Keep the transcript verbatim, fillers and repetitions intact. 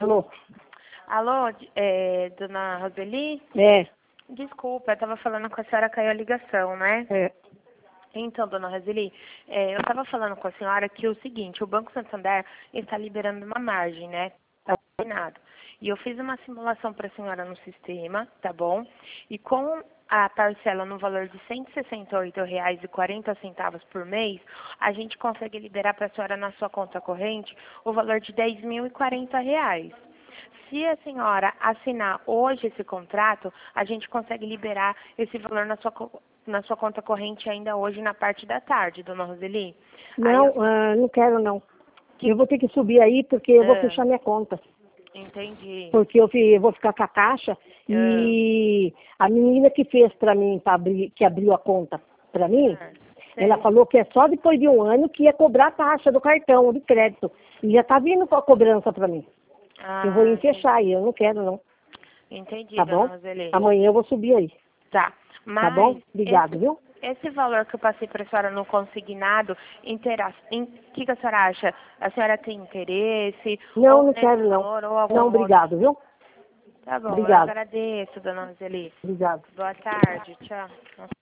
Alô? Alô, é, dona Roseli? É. Desculpa, eu estava falando com a senhora, caiu a ligação, né? É. Então, dona Roseli, é, eu estava falando com a senhora que o seguinte, o Banco Santander está liberando uma margem, né? Tá combinado. E eu fiz uma simulação para a senhora no sistema, tá bom? E com a parcela no valor de cento e sessenta e oito reais e quarenta centavos por mês, a gente consegue liberar para a senhora na sua conta corrente o valor de dez mil e quarenta reais. Se a senhora assinar hoje esse contrato, a gente consegue liberar esse valor na sua, na sua conta corrente ainda hoje na parte da tarde, dona Roseli. Não, eu... ah, não quero não. Que... Eu vou ter que subir aí porque eu vou Ah, fechar minha conta. entendi. Porque eu, fi- eu vou ficar com a caixa Ah, e a menina que fez para mim, pra abrir, que abriu a conta para mim, ah, ela sei. falou que é só depois de um ano que ia cobrar a taxa do cartão, de crédito. E já tá vindo com a cobrança para mim. Eu vou Ah, ir entendi, fechar aí, eu não quero não. entendi, Tá dona bom? Roseli. Amanhã eu vou subir aí. Tá, Tá bom? mas Obrigado, esse, viu? esse valor que eu passei para a senhora no consignado, intera... o que, que a senhora acha? A senhora tem interesse? Não, Ou não nesse quero não. valor, ou algum Não, outro? obrigado, viu? Tá bom, eu Obrigado. agradeço, dona Roseli. Obrigado. Boa tarde, tchau.